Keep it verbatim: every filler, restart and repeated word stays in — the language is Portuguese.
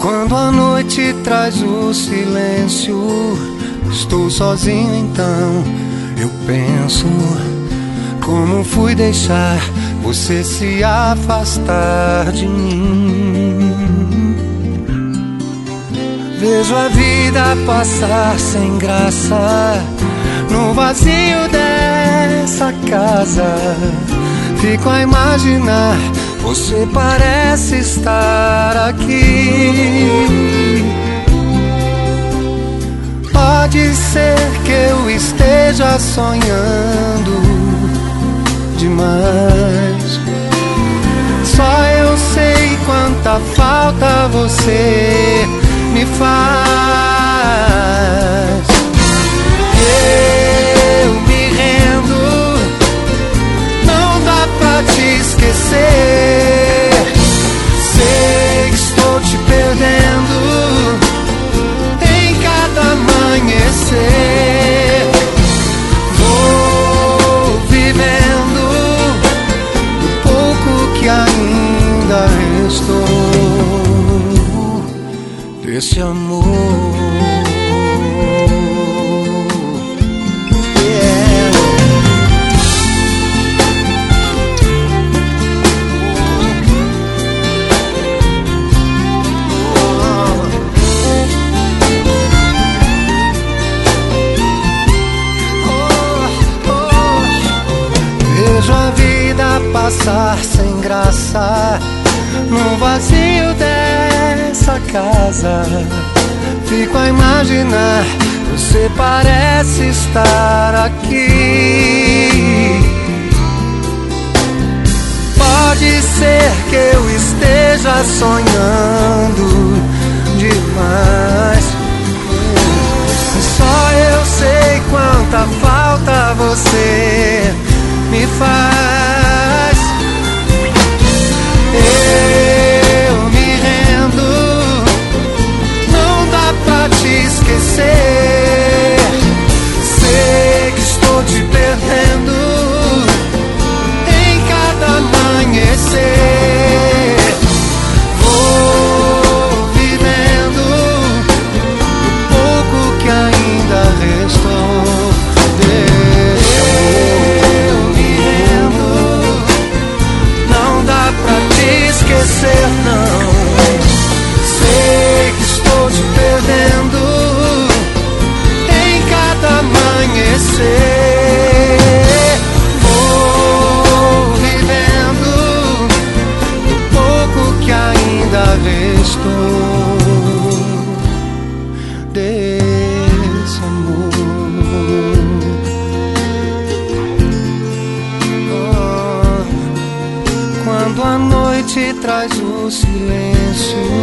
Quando a noite traz o silêncio, estou sozinho então eu penso como fui deixar você se afastar de mim. Vejo a vida passar sem graça no vazio dessa casa. Fico a imaginar, você parece estar aqui. Pode ser que eu esteja sonhando demais. Só eu sei quanta falta você me faz. Eu me rendo, não dá pra te esquecer. Sei que estou te perdendo em cada amanhecer. Vou vivendo o pouco que ainda restou desse amor. Passar sem graça no vazio dessa casa. Fico a imaginar, você parece estar aqui. Pode ser que eu esteja sonhando demais. Só eu sei quanta falta você me faz. Eu me rendo, não dá pra te esquecer. Sei que estou te perdendo em cada amanhecer. Vou vivendo o pouco que ainda restou desse esquecer, não. Sei que estou te perdendo em cada amanhecer. Vou vivendo o pouco que ainda restou desse amor. Oh, quando a noite traz o silêncio,